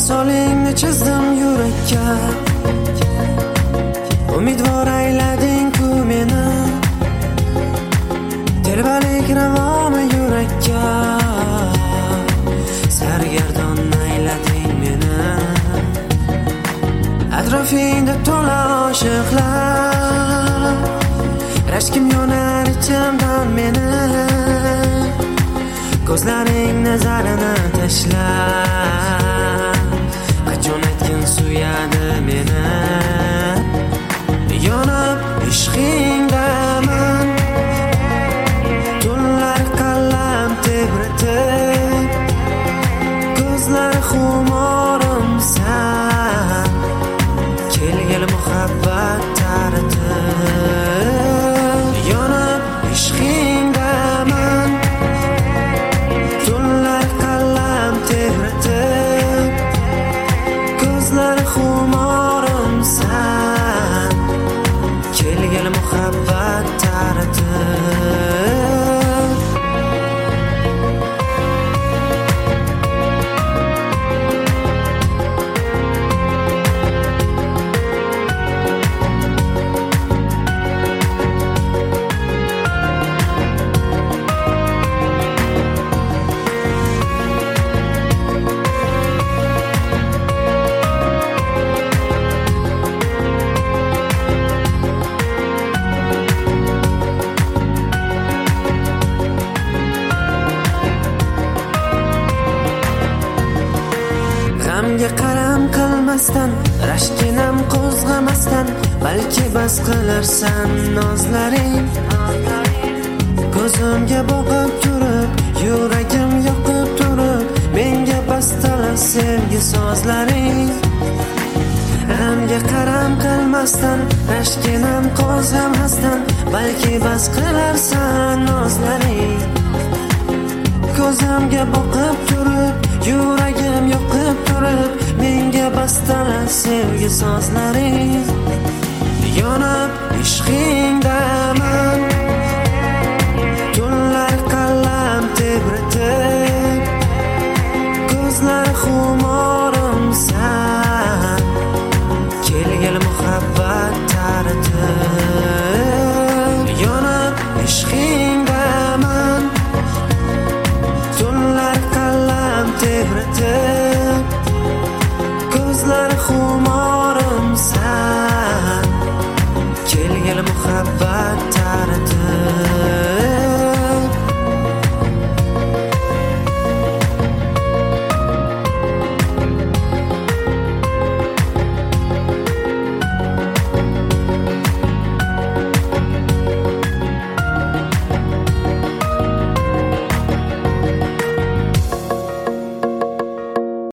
Misolingni chizdim yurakka, umidvor aylading-ku meni. Telbalik ravomi yurakka, sargardon aylading meni. Atrofingda to'la oshiqlar, rashkim yonar ichimdan meni. Ko'zlaring nazarini tashlab, qachon aytgin suyadi meni. Yonib ishqingdaman, tunlar qalam tebratib, ko'zlar xumorimsan, kelgil muhabbat taratib. Yonib ishqingdaman, tunlar qalam tebratib, ko'zlar xumorimsan, kelgil muhabbat taratib. G'amga qaram qilmasdan, rashkinam qo'zg'amasdan, balki bas qilarsan nozlaring. Ko'zimga boqib turib, yuragim yoqib turib, menga bastalar sevgi sozlaring. G'amga qaram qilmasdan, rashkinam qo'zg'amasdan, balki bas qilarsan nozlaring. Ko'zimga boqib turib, yuragim yoqib turib, menga bastalar sevgi sozlaring. Yonib ishqingdaman,